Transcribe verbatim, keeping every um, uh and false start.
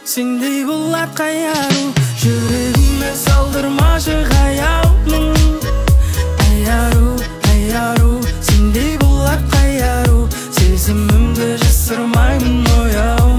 сендей болат қайару, жүрегіме салдырмашы қаяумын. Айару, айару, сендей болат қайару, сезімімді жасырмаймын ояу.